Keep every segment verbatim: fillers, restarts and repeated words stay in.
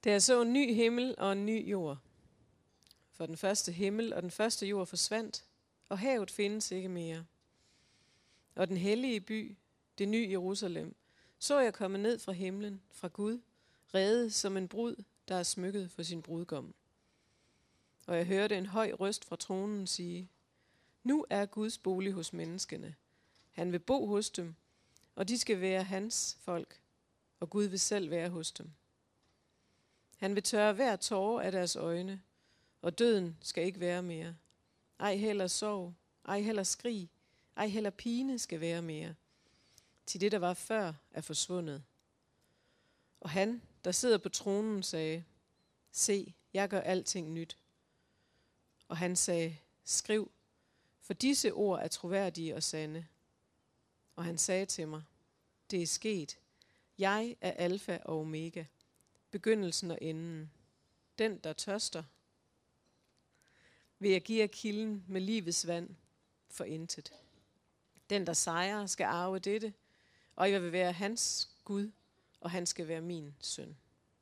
Da jeg så en ny himmel og en ny jord, for den første himmel og den første jord forsvandt, og havet findes ikke mere. Og den hellige by, det nye Jerusalem, så jeg komme ned fra himlen, fra Gud, redet som en brud, der er smykket for sin brudgom. Og jeg hørte en høj røst fra tronen sige, nu er Guds bolig hos menneskene. Han vil bo hos dem, og de skal være hans folk, og Gud vil selv være hos dem. Han vil tørre hver tåre af deres øjne, og døden skal ikke være mere. Ej heller sorg, ej heller skrig, ej heller pine skal være mere. Til det, der var før, er forsvundet. Og han, der sidder på tronen, sagde, se, jeg gør alting nyt. Og han sagde, skriv, for disse ord er troværdige og sande. Og han sagde til mig, det er sket. Jeg er alfa og omega, begyndelsen og enden. Den, der tørster, vil jeg give jer kilden med livets vand for intet. Den, der sejrer, skal arve dette, og jeg vil være hans Gud, og han skal være min søn.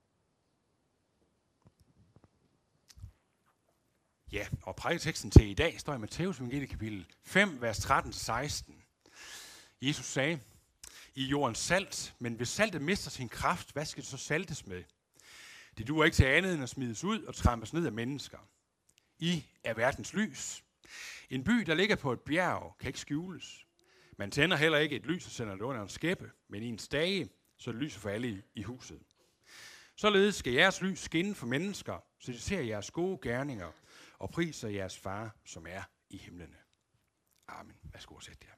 Ja, og prædiketeksten til i dag står i Matthæus evangeliet kapitel fem, vers tretten til seksten. Jesus sagde, I er jordens salt, men hvis saltet mister sin kraft, hvad skal det så saltes med? Det duer ikke til andet end at smides ud og trampes ned af mennesker. I er verdens lys. En by, der ligger på et bjerg, kan ikke skjules. Man tænder heller ikke et lys og sender det under en skæppe, men i en stage, så det lyser for alle i huset. Således skal jeres lys skinne for mennesker, så de ser jeres gode gerninger og priser jeres far, som er i himlene. Amen. Værsgo at sætte jer.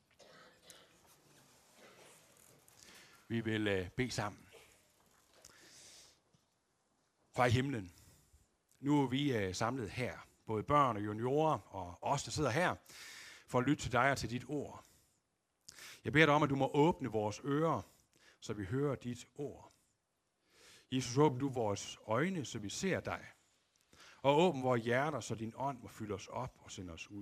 Vi vil uh, bede sammen. Far i himlen, nu er vi uh, samlet her, både børn og juniorer og os, der sidder her, for at lytte til dig og til dit ord. Jeg beder dig om, at du må åbne vores ører, så vi hører dit ord. Jesus, åbn du vores øjne, så vi ser dig. Og åbn vores hjerter, så din ånd må fylde os op og sende os ud.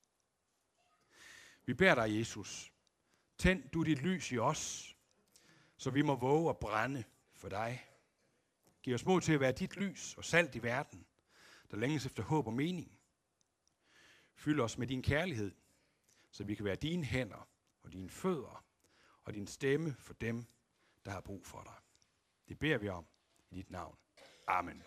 Vi beder dig, Jesus, tænd du dit lys i os, så vi må våge at brænde for dig. Giv os mod til at være dit lys og salt i verden, der længes efter håb og mening. Fyld os med din kærlighed, så vi kan være dine hænder og dine fødder og din stemme for dem, der har brug for dig. Det beder vi om i dit navn. Amen.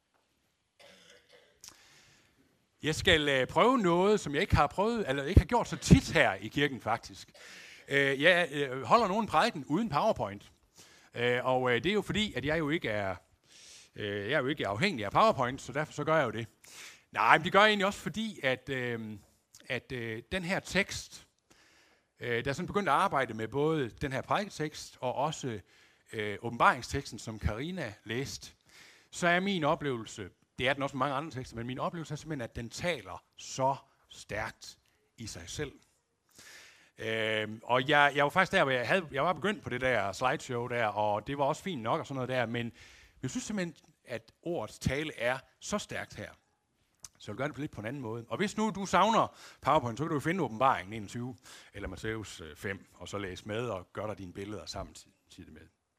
Jeg skal prøve noget, som jeg ikke har prøvet, eller ikke har gjort så tit her i kirken faktisk. Jeg holder nogen prædiken uden PowerPoint, og det er jo fordi, at jeg jo ikke er, jeg er jo ikke afhængig af PowerPoint, så derfor så gør jeg jo det. Nej, men det gør jeg egentlig også fordi, at, at den her tekst, der er sådan begyndt at arbejde med både den her prædiketekst og også åbenbaringsteksten, som Karina læste, så er min oplevelse, det er den også med mange andre tekster, men min oplevelse er simpelthen, at den taler så stærkt i sig selv. Øhm, og jeg, jeg var faktisk der, hvor jeg, havde, jeg var begyndt på det der slideshow der, og det var også fint nok og sådan noget der, men jeg synes simpelthen, at ordets tale er så stærkt her. Så jeg vil gøre det lidt på en anden måde. Og hvis nu du savner PowerPoint, så kan du finde åbenbaringen enogtyve eller Matthæus fem, og så læse med og gøre dig dine billeder samtidig med.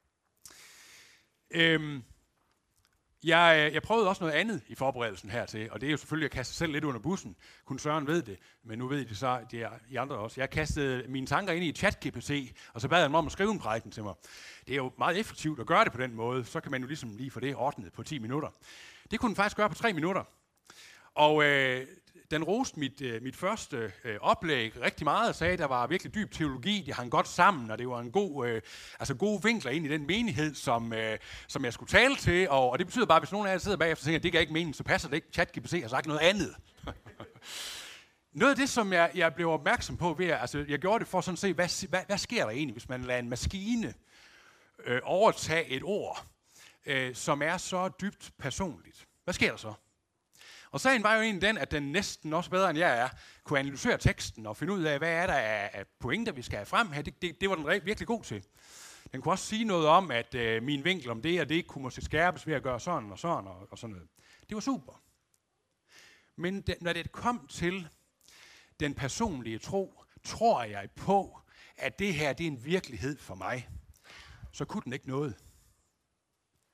Øhm, Jeg, jeg prøvede også noget andet i forberedelsen hertil, og det er jo selvfølgelig at kaste sig selv lidt under bussen. Kun Søren ved det, men nu ved I det så, det er I andre også. Jeg kastede mine tanker ind i ChatGPT, og så bad jeg dem om at skrive en prædiken til mig. Det er jo meget effektivt at gøre det på den måde, så kan man jo ligesom lige få det ordnet på ti minutter. Det kunne den faktisk gøre på tre minutter. Og øh, den roste mit, øh, mit første øh, oplæg rigtig meget og sagde, at der var virkelig dyb teologi, det hang godt sammen, og det var en god, øh, altså gode vinkler ind i den menighed, som, øh, som jeg skulle tale til. Og, og det betyder bare, at hvis nogen af jer sidder bagefter og tænker, at det kan ikke mening, så passer det ikke. ChatGPT har sagt noget andet. Noget af det, som jeg, jeg blev opmærksom på ved, altså jeg gjorde det for sådan at se, hvad, hvad, hvad sker der egentlig, hvis man lader en maskine øh, overtage et ord, øh, som er så dybt personligt. Hvad sker der så? Og sagen var jo egentlig den, at den næsten også bedre end jeg er, kunne analysere teksten og finde ud af, hvad er der af pointer, vi skal have frem her. Det, det, det var den virkelig god til. Den kunne også sige noget om, at øh, min vinkel om det og det kunne måske skærpes ved at gøre sådan og sådan og, og sådan noget. Det var super. Men det, når det kom til den personlige tro, tror jeg på, at det her det er en virkelighed for mig, så kunne den ikke noget.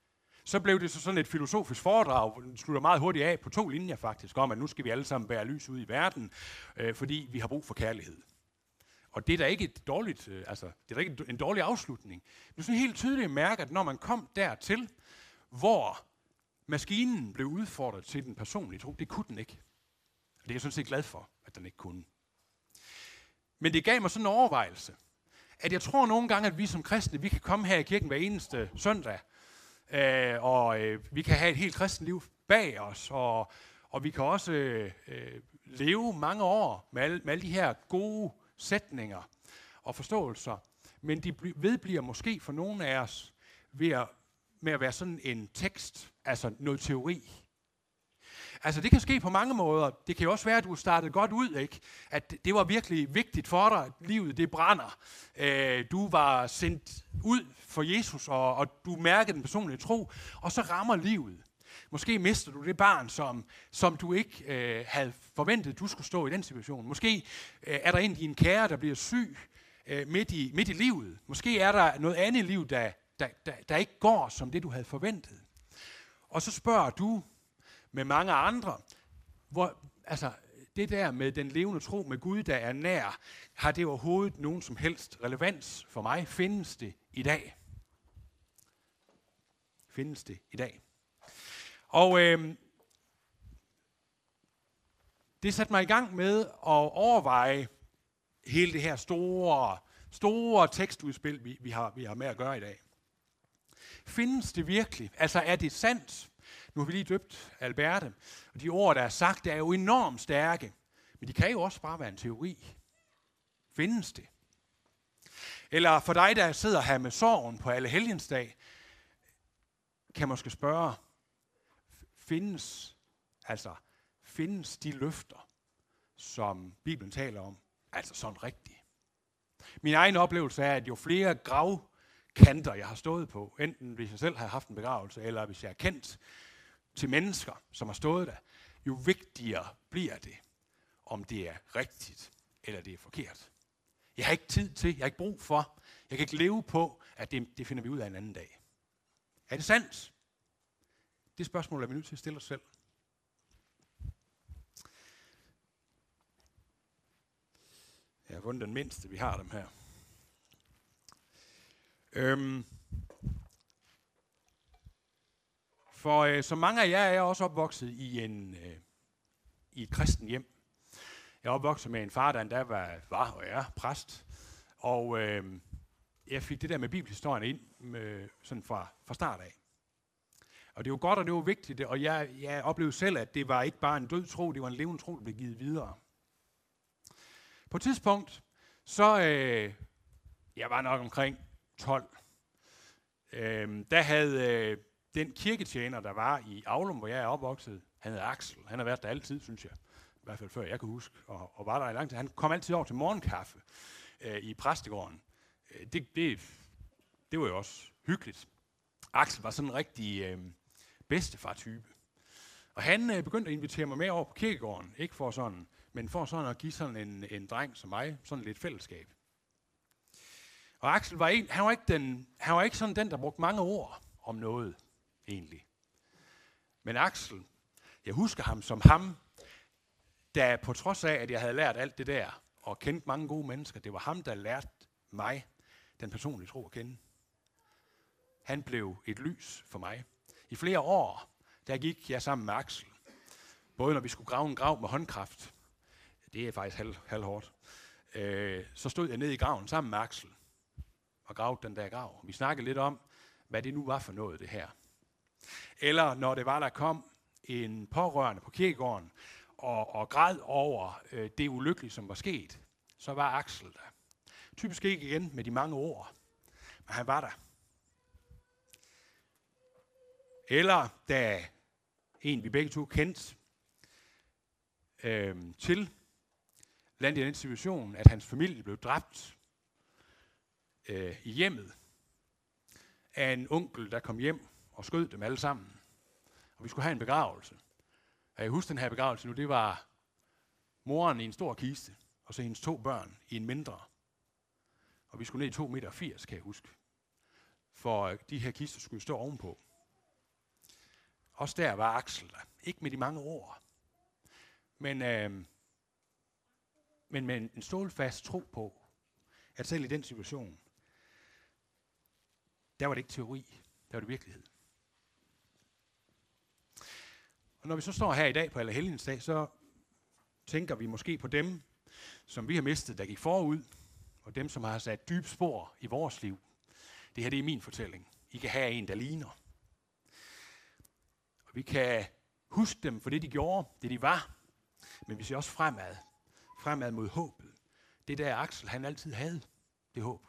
Så blev det så sådan et filosofisk foredrag, den slutter meget hurtigt af på to linjer faktisk, om at nu skal vi alle sammen bære lys ud i verden, øh, fordi vi har brug for kærlighed. Og det er da ikke et dårligt, øh, altså, det er da ikke en dårlig afslutning. Det er sådan helt tydeligt at mærke, at når man kom dertil, hvor maskinen blev udfordret til den personlige tro, det kunne den ikke. Og det er jeg sådan set glad for, at den ikke kunne. Men det gav mig sådan en overvejelse, at jeg tror nogle gange, at vi som kristne, vi kan komme her i kirken hver eneste søndag, øh, og øh, vi kan have et helt kristent liv bag os, og, og vi kan også øh, leve mange år med alle, med alle de her gode sætninger og forståelser, men de vedbliver måske for nogle af os ved at, med at være sådan en tekst, altså noget teori. Altså det kan ske på mange måder. Det kan jo også være, at du startede godt ud, ikke? At det var virkelig vigtigt for dig, at livet det brænder. Øh, du var sendt ud for Jesus, og, og du mærkede den personlige tro, og så rammer livet. Måske mister du det barn, som, som du ikke øh, havde forventet, du skulle stå i den situation. Måske øh, er der en af dine kære, der bliver syg øh, midt, i, midt i livet. Måske er der noget andet liv, der, der, der, der ikke går som det, du havde forventet. Og så spørger du med mange andre, hvor, altså det der med den levende tro med Gud, der er nær, har det overhovedet nogen som helst relevans for mig? Findes det i dag? Findes det i dag? Og øh, det satte mig i gang med at overveje hele det her store, store tekstudspil, vi, vi, har, vi har med at gøre i dag. Findes det virkelig? Altså er det sandt? Nu har vi lige døbt Alberte, og de ord, der er sagt, er jo enormt stærke, men de kan jo også bare være en teori. Findes det? Eller for dig, der sidder her med sorgen på Allehelgensdag, kan måske spørge, findes, altså, findes de løfter, som Bibelen taler om, altså sådan rigtigt? Min egen oplevelse er, at jo flere gravkanter, jeg har stået på, enten hvis jeg selv har haft en begravelse, eller hvis jeg er kendt til mennesker, som har stået der, jo vigtigere bliver det, om det er rigtigt, eller det er forkert. Jeg har ikke tid til, jeg har ikke brug for, jeg kan ikke leve på, at det, det finder vi ud af en anden dag. Er det sandt? Det spørgsmål er vi nødt til at stille os selv. Jeg har fundet den mindste, vi har dem her. Øhm. For øh, så mange af jer er også opvokset i, en, øh, i et kristen hjem. Jeg er opvokset med en far, der endda var, var og er præst. Og øh, jeg fik det der med bibelhistorien ind med, sådan fra, fra start af. Og det var godt, og det var vigtigt, og jeg, jeg oplevede selv, at det var ikke bare en død tro, det var en levende tro, der blev givet videre. På et tidspunkt, så øh, jeg var nok omkring tolv, øh, der havde øh, den kirketjener, der var i Aulum, hvor jeg er opvokset, han hed Axel. Han har været der altid, synes jeg. I hvert fald før jeg kan huske, og, og var der i lang tid. Han kom altid over til morgenkaffe øh, i præstegården. Øh, det, det, det var jo også hyggeligt. Axel var sådan en rigtig øh, bedstefar-type. Og han øh, begyndte at invitere mig med over på kirkegården. Ikke for sådan, men for sådan at give sådan en, en dreng som mig sådan lidt fællesskab. Og Axel var, en, han var, ikke, den, han var ikke sådan den, der brugte mange ord om noget, egentlig. Men Axel, jeg husker ham som ham, der på trods af, at jeg havde lært alt det der, og kendt mange gode mennesker, det var ham, der lærte mig den personlige tro at kende. Han blev et lys for mig. I flere år, der gik jeg sammen med Axel. Både når vi skulle grave en grav med håndkraft, det er faktisk halv, halv hårdt, øh, så stod jeg nede i graven sammen med Axel og gravede den der grav. Vi snakkede lidt om, hvad det nu var for noget, det her. Eller når det var, der kom en pårørende på kirkegården og, og græd over øh, det ulykkelige, som var sket, så var Axel der. Typisk ikke igen med de mange ord, men han var der. Eller da en, vi begge to kendte, øh, til landede i den situation, at hans familie blev dræbt øh, i hjemmet af en onkel, der kom hjem og skød dem alle sammen. Og vi skulle have en begravelse. Og jeg husker den her begravelse nu, det var moren i en stor kiste, og så hendes to børn i en mindre. Og vi skulle ned i to meter firs, kan jeg huske. For de her kister skulle stå ovenpå. også der var Aksel der. Ikke med de mange ord, men, øh, men med en, en stålfast tro på, at selv i den situation, der var det ikke teori, der var det virkelighed. Og når vi så står her i dag på Allerhelligensdag, så tænker vi måske på dem, som vi har mistet, der gik forud, og dem, som har sat dybe spor i vores liv. Det her, det er min fortælling. I kan have en, der ligner. Og vi kan huske dem for det, de gjorde, det de var, men vi ser også fremad. Fremad mod håbet. Det der Aksel, han altid havde, det håb.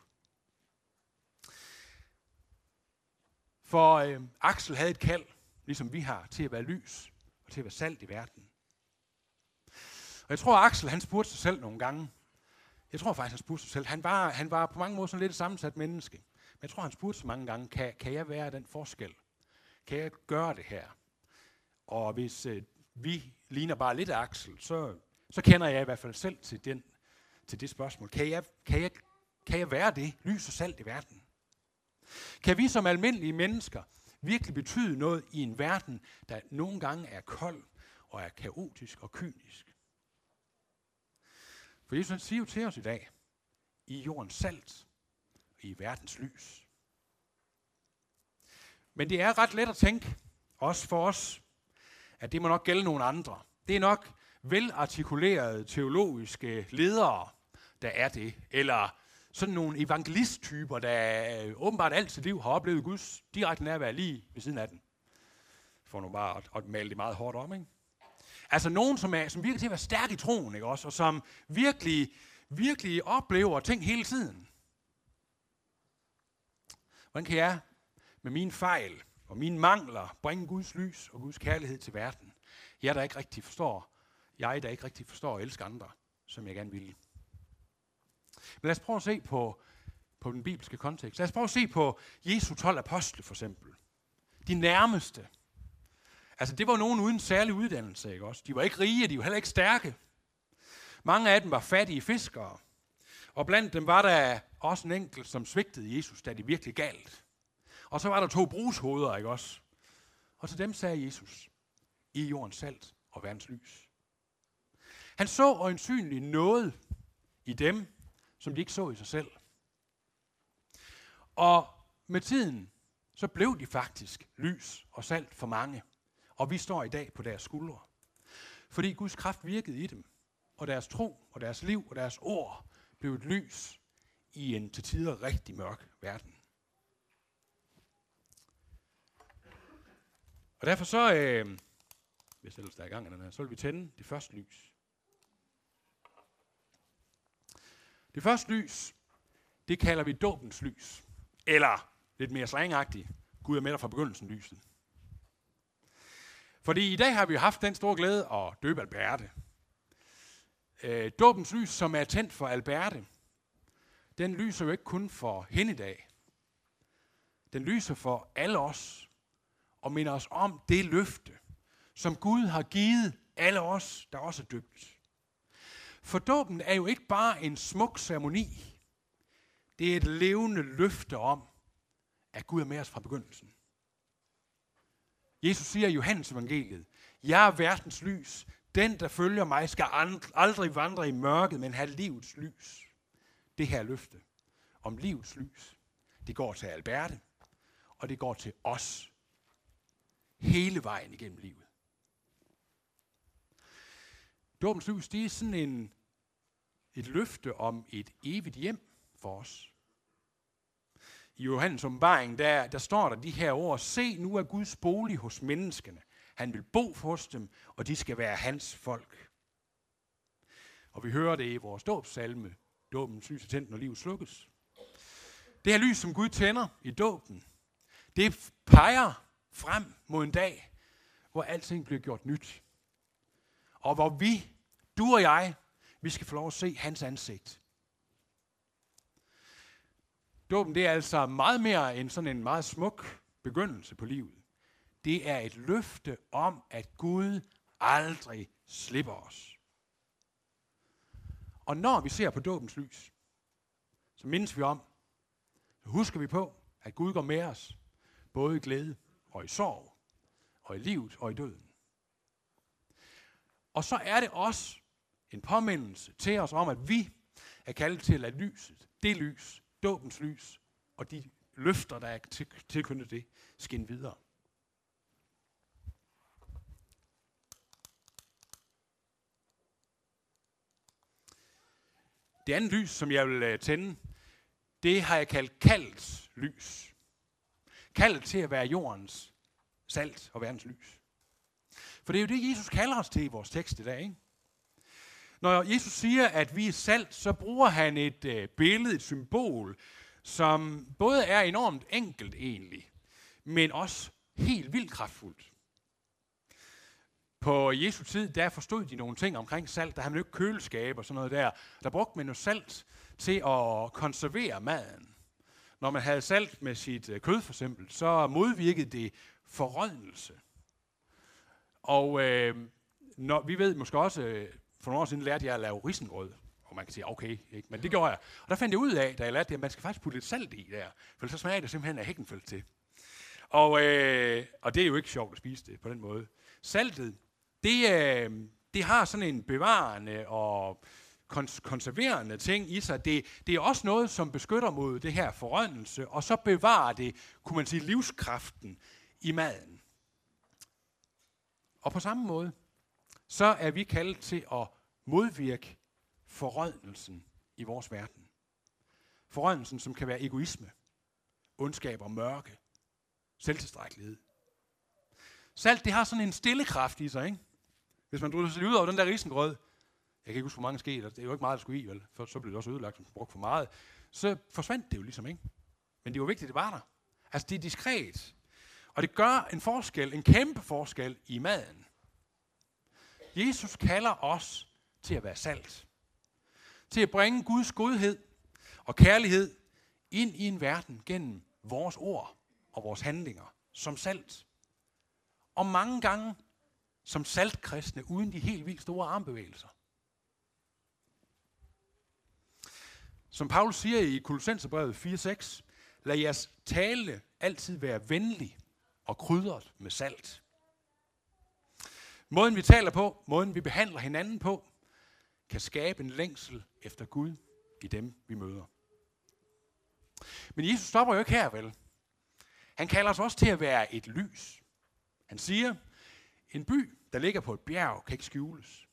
For øh, Aksel havde et kald, ligesom vi har, til at være lys og til at være salt i verden. Og jeg tror, Aksel, han spurgte sig selv nogle gange. Jeg tror faktisk, han spurgte sig selv. Han var, han var på mange måder sådan lidt et sammensat menneske. Men jeg tror, han spurgte sig mange gange, kan, kan jeg være den forskel? Kan jeg gøre det her? Og hvis øh, vi ligner bare lidt af Aksel, så, så kender jeg i hvert fald selv til, den, til det spørgsmål. Kan jeg, kan, jeg, kan jeg være det? Lys og salt i verden? Kan vi som almindelige mennesker virkelig betyde noget i en verden, der nogle gange er kold og er kaotisk og kynisk? For Jesus siger jo til os i dag, I er jordens salt og I er verdens lys. Men det er ret let at tænke, også for os, at det må nok gælde nogle andre. Det er nok velartikulerede teologiske ledere, der er det. Eller sådan nogle evangelisttyper, der åbenbart alt sit liv har oplevet Guds direkte nærvær lige ved siden af den. For nu bare at, at male det meget hårdt om, ikke? Altså nogen, som, er, som virker til at være stærk i troen, ikke også? Og som virkelig, virkelig oplever ting hele tiden. Hvordan kan jeg med mine fejl og mine mangler bringe Guds lys og Guds kærlighed til verden? Jeg der ikke rigtig forstår, jeg der ikke rigtig forstår at elske andre, som jeg gerne vil. Men lad os prøve at se på, på den bibelske kontekst. Lad os prøve at se på Jesu tolv apostle for eksempel. De nærmeste. Altså det var nogen uden særlig uddannelse, ikke også? De var ikke rige, de var heller ikke stærke. Mange af dem var fattige fiskere. Og blandt dem var der også en enkelt, som svigtede Jesus, da det virkelig galt. Og så var der to brugshoveder, ikke også? Og til dem sagde Jesus, I er jordens salt og verdens lys. Han så øjensynligt noget i dem, som de ikke så i sig selv. Og med tiden, så blev de faktisk lys og salt for mange. Og vi står i dag på deres skuldre. Fordi Guds kraft virkede i dem, og deres tro og deres liv og deres ord blev et lys i en til tider rigtig mørk verden. Og derfor så, øh, hvis ellers der er i gang af den her, så vil vi tænde det første lys. Det første lys, det kalder vi dåbens lys. Eller lidt mere slangagtigt, Gud er med dig fra begyndelsen lyset. Fordi i dag har vi haft den store glæde at døbe Alberte. Øh, dåbens lys, som er tændt for Alberte, den lyser jo ikke kun for hende i dag. Den lyser for alle os, og minder os om det løfte, som Gud har givet alle os, der også er døbt. For dåben er jo ikke bare en smuk ceremoni. Det er et levende løfte om, at Gud er med os fra begyndelsen. Jesus siger i Johannes evangeliet, jeg er verdens lys. Den, der følger mig, skal aldrig vandre i mørket, men have livets lys. Det her løfte om livets lys, det går til Alberte, og det går til os. Hele vejen igennem livet. Dåbens lys, det er sådan en, et løfte om et evigt hjem for os. I Johannes åbenbaring, der, der står der de her ord, se nu er Guds bolig hos menneskene. Han vil bo hos dem, og de skal være hans folk. Og vi hører det i vores dåbssalme, dåbens lys er tændt, når livet slukkes. Det her lys, som Gud tænder i dåben, det peger frem mod en dag, hvor alting bliver gjort nyt. Og hvor vi, du og jeg, vi skal få lov at se hans ansigt. Dåben, det er altså meget mere end sådan en meget smuk begyndelse på livet. Det er et løfte om, at Gud aldrig slipper os. Og når vi ser på dåbens lys, så mindes vi om, så husker vi på, at Gud går med os, både i glæde og i sorg, og i livet og i døden. Og så er det også en påmindelse til os om, at vi er kaldet til at lade lyset, det lys, dåbens lys, og de løfter, der er tilknyttet det, skinne videre. Det andet lys, som jeg vil tænde, det har jeg kaldt kaldets lys. Kaldet til at være jordens salt og verdens lys. For det er jo det, Jesus kalder os til i vores tekst i dag, ikke? Når Jesus siger, at vi er salt, så bruger han et øh, billede, et symbol, som både er enormt enkelt egentlig, men også helt vildt kraftfuldt. På Jesu tid, der forstod de nogle ting omkring salt. Der havde man jo ikke køleskab og sådan noget der. Der brugte man jo salt til at konservere maden. Når man havde salt med sit kød for eksempel, så modvirkede det forrådnelse. Og øh, når, vi ved måske også, øh, for nogle år siden lærte jeg at lave risengrød. Og man kan sige, okay, ikke? Men det gjorde jeg. Og der fandt jeg ud af, da jeg lærte det, at man skal faktisk putte lidt salt i der. For så smager det simpelthen af hækkenfeldt til. Og, øh, og det er jo ikke sjovt at spise det på den måde. Saltet, det, øh, det har sådan en bevarende og kons- konserverende ting i sig. Det, det er også noget, som beskytter mod det her forrådnelse, og så bevarer det, kunne man sige, livskraften i maden. Og på samme måde, så er vi kaldet til at modvirke forrådnelsen i vores verden. Forrådnelsen, som kan være egoisme, ondskab og mørke, selvtilstrækkelighed. Salt, det har sådan en stille kraft i sig, ikke? Hvis man drysser sig ud over den der risengrød, jeg kan ikke huske, hvor mange sker, det er jo ikke meget, der skulle i, vel? For så blev det også ødelagt, som brugt for meget. Så forsvandt det jo ligesom, ikke? Men det var vigtigt, det var der. Altså, det er diskret. Og det gør en forskel, en kæmpe forskel i maden. Jesus kalder os til at være salt. Til at bringe Guds godhed og kærlighed ind i en verden gennem vores ord og vores handlinger som salt. Og mange gange som saltkristne uden de helt vildt store armbevægelser. Som Paulus siger i Kolossenserbrevet fire seks, lad jeres tale altid være venlig og krydret med salt. Måden vi taler på, måden vi behandler hinanden på, kan skabe en længsel efter Gud i dem, vi møder. Men Jesus stopper jo ikke her, vel? Han kalder os også til at være et lys. Han siger, en by, der ligger på et bjerg, kan ikke skjules.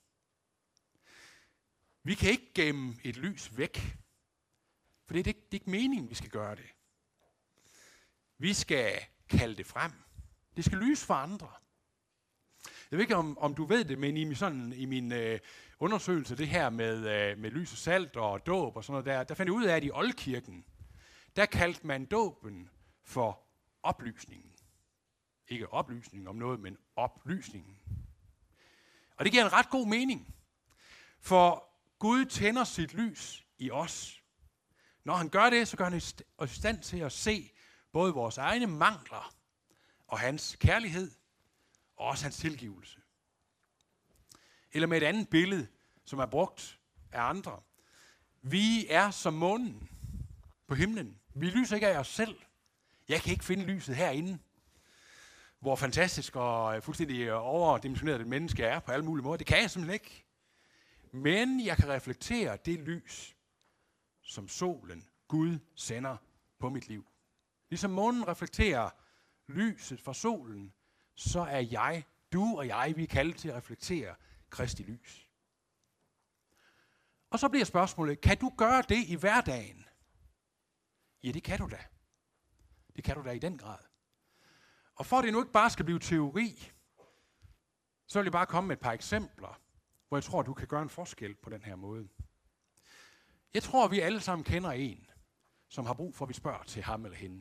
Vi kan ikke gemme et lys væk, for det er ikke, det er ikke meningen, vi skal gøre det. Vi skal kalde det frem. Det skal lyse for andre. Jeg ved ikke, om, om du ved det, men i, sådan, i min øh, undersøgelse, det her med, øh, med lys og salt og dåb og sådan noget der, der fandt jeg ud af, at i oldkirken, der kaldte man dåben for oplysningen. Ikke oplysning om noget, men oplysningen. Og det giver en ret god mening, for Gud tænder sit lys i os. Når han gør det, så gør han os i stand til at se både vores egne mangler og hans kærlighed, og også hans tilgivelse. Eller med et andet billede, som er brugt af andre. Vi er som månen på himlen. Vi lyser ikke af os selv. Jeg kan ikke finde lyset herinde, hvor fantastisk og fuldstændig overdimensioneret et menneske er på alle mulige måder. Det kan jeg simpelthen ikke. Men jeg kan reflektere det lys, som solen, Gud, sender på mit liv. Ligesom månen reflekterer lyset fra solen, så er jeg, du og jeg, vi er kaldet til at reflektere Kristi lys. Og så bliver spørgsmålet, kan du gøre det i hverdagen? Ja, det kan du da. Det kan du da i den grad. Og for at det nu ikke bare skal blive teori, så vil jeg bare komme med et par eksempler, hvor jeg tror, du kan gøre en forskel på den her måde. Jeg tror, vi alle sammen kender en, som har brug for, at vi spørger til ham eller hende.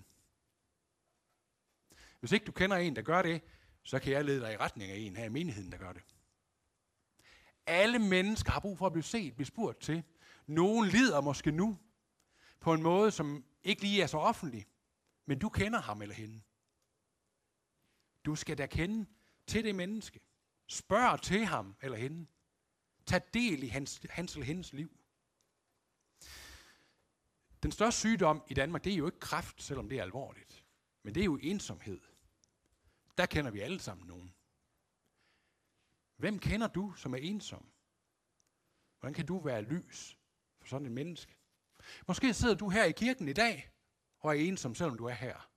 Hvis ikke du kender en, der gør det, så kan jeg lede dig i retning af en her i menigheden, der gør det. Alle mennesker har brug for at blive set, blive spurgt til. Nogen lider måske nu på en måde, som ikke lige er så offentlig, men du kender ham eller hende. Du skal da kende til det menneske. Spørg til ham eller hende. Tag del i hans, hans eller hendes liv. Den største sygdom i Danmark, det er jo ikke kræft, selvom det er alvorligt. Men det er jo ensomhed. Der kender vi alle sammen nogen. Hvem kender du, som er ensom? Hvordan kan du være lys for sådan et menneske? Måske sidder du her i kirken i dag, og er ensom, selvom du er her.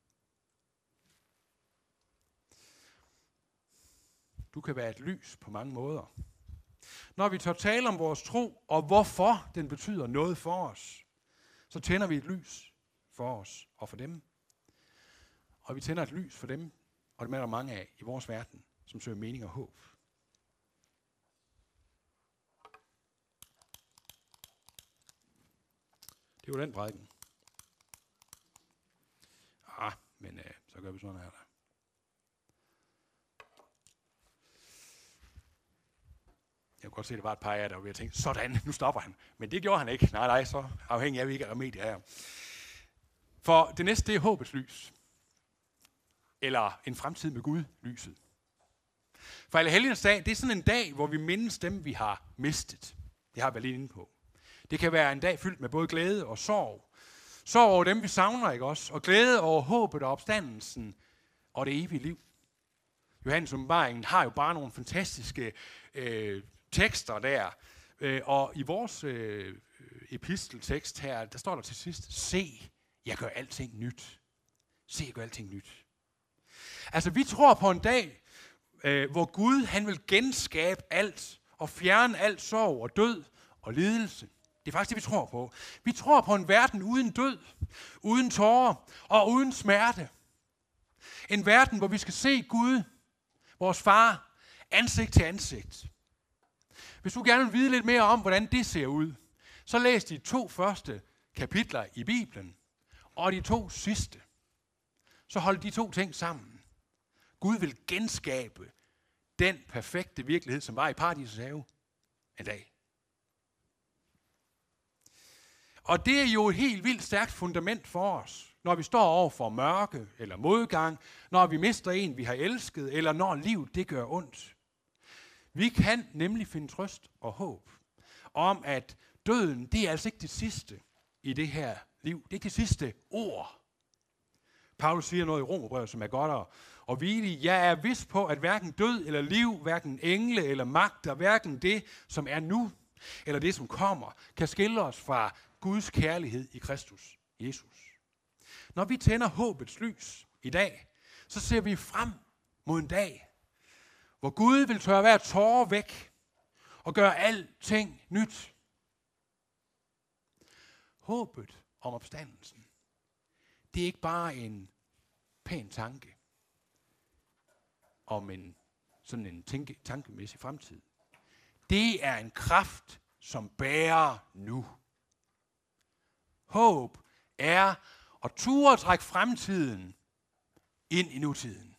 Du kan være et lys på mange måder. Når vi tør tale om vores tro, og hvorfor den betyder noget for os, så tænder vi et lys for os og for dem. Og vi tænder et lys for dem, og det er der mange af i vores verden, som søger mening og håb. Det var den prædiken. Ah, men øh, så gør vi sådan her. Der. Jeg kunne godt se, at der var et par af jer, der var ved at tænke, sådan, nu stopper han. Men det gjorde han ikke. Nej, nej, så afhængig af, hvilke remedier her. For det næste, det er håbets lys. Eller en fremtid med Gud, lyset. For Allehelgens dag, det er sådan en dag, hvor vi mindes dem, vi har mistet. Det har vi lige inde på. Det kan være en dag fyldt med både glæde og sorg. Sorg over dem, vi savner, ikke også? Og glæde over håbet og opstandelsen og det evige liv. Johannes åbenbaringen har jo bare nogle fantastiske øh, tekster der. Øh, og i vores øh, episteltekst her, der står der til sidst, se, jeg gør alting nyt. Se, jeg gør alting nyt. Altså, vi tror på en dag, øh, hvor Gud, han vil genskabe alt og fjerne alt sorg og død og lidelse. Det er faktisk det, vi tror på. Vi tror på en verden uden død, uden tårer og uden smerte. En verden, hvor vi skal se Gud, vores far, ansigt til ansigt. Hvis du gerne vil vide lidt mere om, hvordan det ser ud, så læs de to første kapitler i Bibelen, og de to sidste. Så hold de to ting sammen. Gud vil genskabe den perfekte virkelighed, som var i paradisets have en dag. Og det er jo et helt vildt stærkt fundament for os, når vi står over for mørke eller modgang, når vi mister en, vi har elsket, eller når livet det gør ondt. Vi kan nemlig finde trøst og håb om, at døden, det er altså ikke det sidste i det her liv. Det er ikke det sidste ord. Paulus siger noget i Romerbrevet, som er godt og, og hvile i. Jeg er vidst på, at hverken død eller liv, hverken engle eller magter, hverken det, som er nu, eller det, som kommer, kan skille os fra Guds kærlighed i Kristus, Jesus. Når vi tænder håbets lys i dag, så ser vi frem mod en dag, hvor Gud vil tørre hver tårer væk og gøre alting nyt. Håbet om opstandelsen, det er ikke bare en pæn tanke om en sådan en tænke, tankemæssig fremtid. Det er en kraft, som bærer nu. Håb er at ture trække fremtiden ind i nutiden.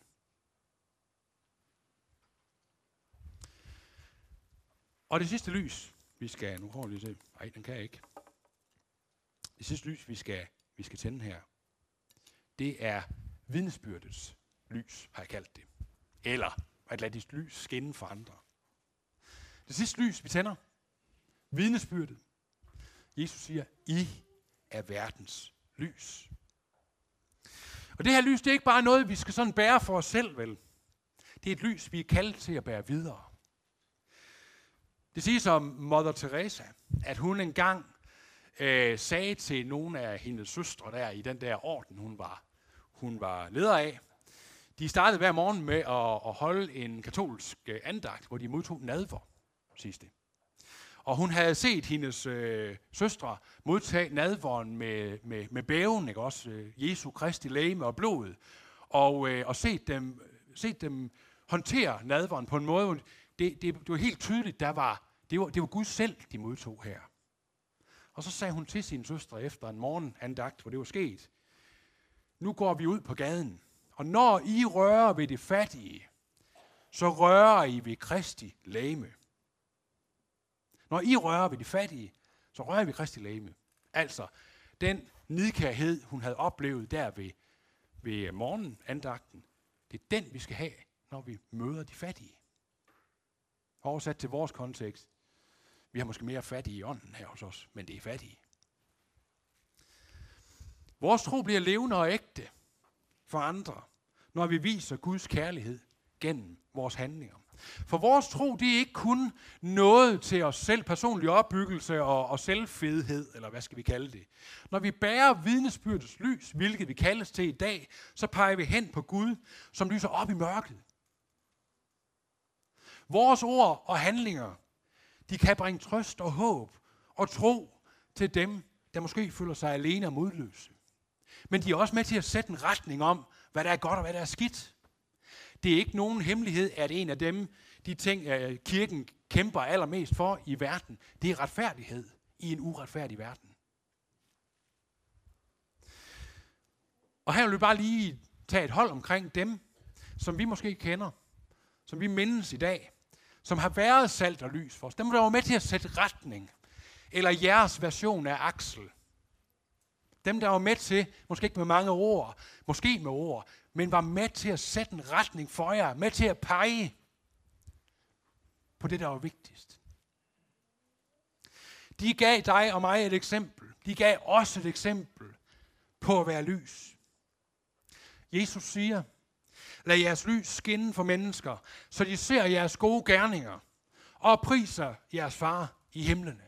Og det sidste lys, vi skal, nu prøver vi lige at se, nej, den kan jeg ikke. Det sidste lys, vi skal, vi skal tænde her, det er vidnesbyrdets lys, har jeg kaldt det. Eller at lade dit lys skinne for andre. Det sidste lys, vi tænder, vidnesbyrdet. Jesus siger, I er verdens lys. Og det her lys, det er ikke bare noget, vi skal sådan bære for os selv, vel? Det er et lys, vi er kaldt til at bære videre. Det siges om Mother Teresa, at hun engang øh, sagde til nogle af hendes søstre der i den der orden, hun var, hun var leder af. De startede hver morgen med at, at holde en katolsk andagt, hvor de modtog nadver, siges det. Og hun havde set hendes øh, søstre modtage nadveren med, med, med bæven, ikke også? Øh, Jesu Kristi legeme og blod. Og, øh, og set, dem, set dem håndtere nadveren på en måde, hvor det, det, det var helt tydeligt, der var, det, var, det var Gud selv, de modtog her. Og så sagde hun til sine søstre efter en morgenandagt, hvor det var sket, nu går vi ud på gaden, og når I rører ved det fattige, så rører I ved Kristi legeme. Når I rører ved de fattige, så rører vi Kristi legeme. Altså, den nidkærhed, hun havde oplevet der ved, ved morgenandagten, det er den, vi skal have, når vi møder de fattige. Oversat til vores kontekst. Vi har måske mere fattige i ånden her hos os, men det er fattige. Vores tro bliver levende og ægte for andre, når vi viser Guds kærlighed gennem vores handlinger. For vores tro, det er ikke kun noget til os selv, personlig opbyggelse og, og selvfedhed, eller hvad skal vi kalde det. Når vi bærer vidnesbyrdets lys, hvilket vi kaldes til i dag, så peger vi hen på Gud, som lyser op i mørket. Vores ord og handlinger, de kan bringe trøst og håb og tro til dem, der måske føler sig alene og modløse. Men de er også med til at sætte en retning om, hvad der er godt og hvad der er skidt. Det er ikke nogen hemmelighed, at en af dem, de ting, kirken kæmper allermest for i verden, det er retfærdighed i en uretfærdig verden. Og her vil vi bare lige tage et hold omkring dem, som vi måske kender, som vi mindes i dag, som har været salt og lys for os. Dem, der var med til at sætte retning, eller jeres version af Aksel. Dem, der var med til, måske ikke med mange ord, måske med ord, men var med til at sætte en retning for jer, med til at pege på det, der var vigtigst. De gav dig og mig et eksempel. De gav os et eksempel på at være lys. Jesus siger, lad jeres lys skinne for mennesker, så de ser jeres gode gerninger og priser jeres far i himlene.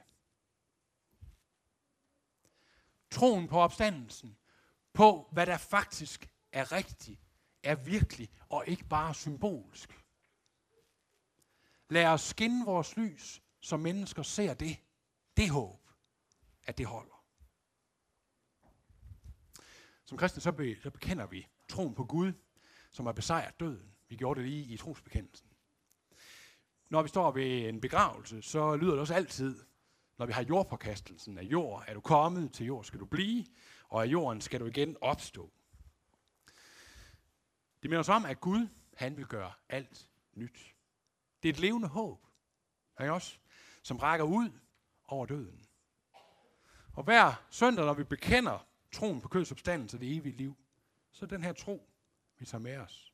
Troen på opstandelsen, på hvad der faktisk er rigtigt, er virkelig og ikke bare symbolsk. Lad os skinne vores lys, så mennesker ser det. Det håb, at det holder. Som kristne så, be, så bekender vi troen på Gud, som har besejret døden. Vi gjorde det lige i trosbekendelsen. Når vi står ved en begravelse, så lyder det også altid, når vi har jordpåkastelsen af jord, er du kommet, til jord skal du blive, og af jorden skal du igen opstå. Det minder os om, at Gud, han vil gøre alt nyt. Det er et levende håb, ikke også, som rækker ud over døden. Og hver søndag, når vi bekender troen på kødets opstandelse og det evige liv, så er den her tro, vi tager med os.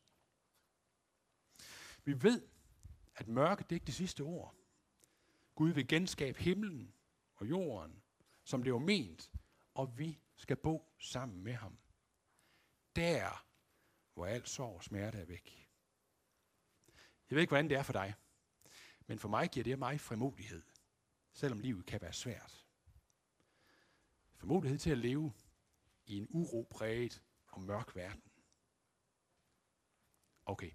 Vi ved, at mørket det er ikke det sidste ord. Gud vil genskabe himlen og jorden, som det var ment, og vi skal bo sammen med ham. Der, hvor alt sorg og smerte er væk. Jeg ved ikke, hvordan det er for dig, men for mig giver det mig frimodighed, selvom livet kan være svært. Frimodighed til at leve i en uropræget og mørk verden. Okay.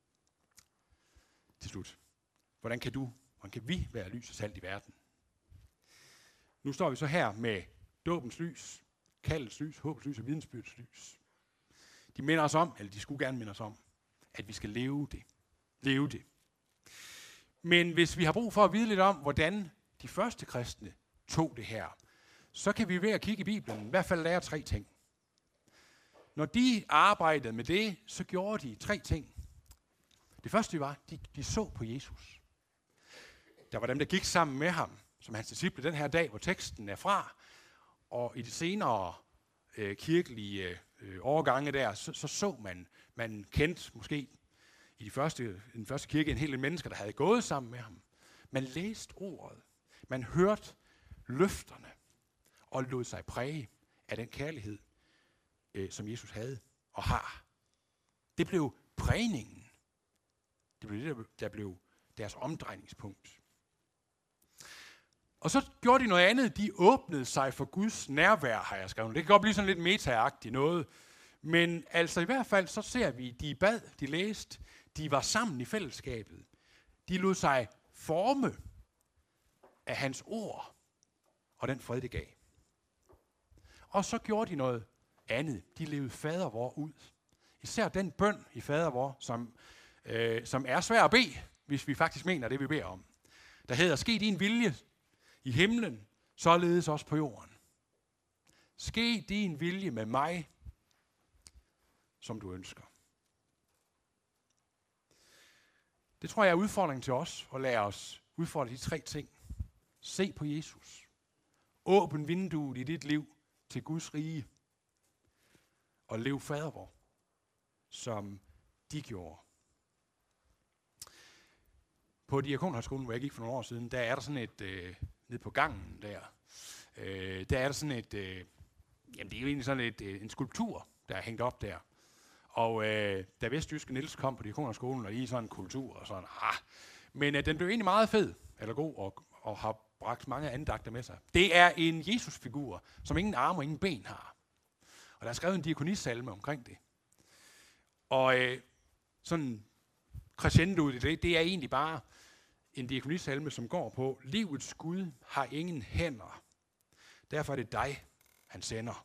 Til slut. Hvordan kan du, hvordan kan vi være lys og salt i verden? Nu står vi så her med dåbens lys, kaldets lys, håbets lys og vidensbyrdets lys. De minder os om, eller de skulle gerne minde os om, at vi skal leve det. Leve det. Men hvis vi har brug for at vide lidt om, hvordan de første kristne tog det her, så kan vi ved at kigge i Bibelen i hvert fald lære tre ting. Når de arbejdede med det, så gjorde de tre ting. Det første var, de, de så på Jesus. Der var dem, der gik sammen med ham, som hans disciple den her dag, hvor teksten er fra. Og i de senere øh, kirkelige øh, overgange der, så, så så man, man kendte måske i de første, den første kirke en hel del mennesker, der havde gået sammen med ham. Man læste ordet. Man hørte løfterne og lod sig præge af den kærlighed, øh, som Jesus havde og har. Det blev prægningen. Det blev det, der blev deres omdrejningspunkt. Og så gjorde de noget andet. De åbnede sig for Guds nærvær, har jeg skrevet. Det kan godt blive sådan lidt meta-agtigt noget. Men altså i hvert fald, så ser vi, de bad, de læste, de var sammen i fællesskabet. De lod sig forme af hans ord og den fred, det gav. Og så gjorde de noget andet. De levede fader vor ud. Især den bøn i fader vor, som, øh, som er svær at bede, hvis vi faktisk mener det, vi beder om. Der hedder, ske din vilje i himlen, således også på jorden. Ske din vilje med mig, som du ønsker. Det tror jeg er udfordringen til os, at lære os udfordre de tre ting. Se på Jesus. Åbn vinduet i dit liv til Guds rige. Og lev fader vor, som de gjorde. På Diakonhøjskolen, hvor jeg gik for nogle år siden, der er der sådan et, øh, nede på gangen der, øh, der er der sådan et, øh, jamen det er jo egentlig sådan et, øh, en skulptur, der er hængt op der. Og øh, da Vestjyske Niels kom på Diakonerskolen, og i sådan en kultur og sådan, ah, men øh, den blev egentlig meget fed, eller god, og, og har bragt mange andagter med sig. Det er en Jesus-figur, som ingen arme og ingen ben har. Og der er skrevet en diakonisalme omkring det. Og øh, sådan crescendo i det, det er egentlig bare en diakonisalme, som går på, livets Gud har ingen hænder. Derfor er det dig, han sender.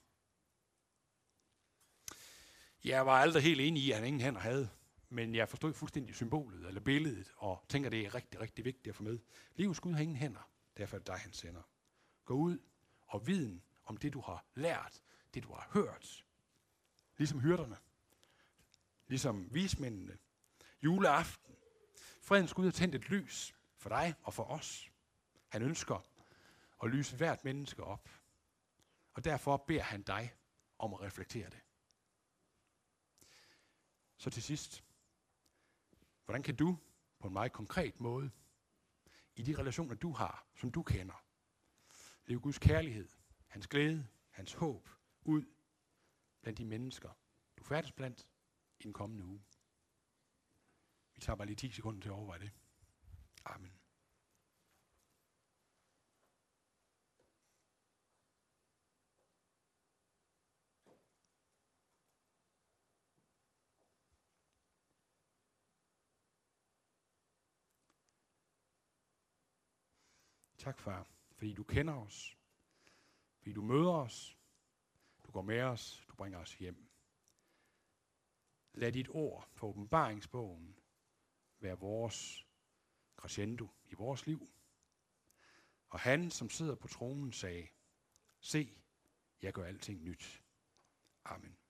Jeg var aldrig helt enig i, at han ingen hænder havde, men jeg forstod fuldstændig symbolet eller billedet, og tænker, det er rigtig, rigtig vigtigt at få med. Livets Gud har ingen hænder. Derfor er det dig, han sender. Gå ud og viden om det, du har lært, det, du har hørt. Ligesom hyrderne. Ligesom vismændene. Juleaften. Fredens Gud har tændt et lys for dig og for os. Han ønsker at lyse hvert menneske op. Og derfor beder han dig om at reflektere det. Så til sidst. Hvordan kan du på en meget konkret måde, i de relationer, du har, som du kender, leve Guds kærlighed, hans glæde, hans håb, ud blandt de mennesker, du færdes blandt i den kommende uge? Vi tager bare lige ti sekunder til at overveje det. Amen. Tak, far, fordi du kender os, fordi du møder os, du går med os, du bringer os hjem. Lad dit ord på åbenbaringsbogen være vores crescendo i vores liv. Og han, som sidder på tronen, sagde, se, jeg gør alting nyt. Amen.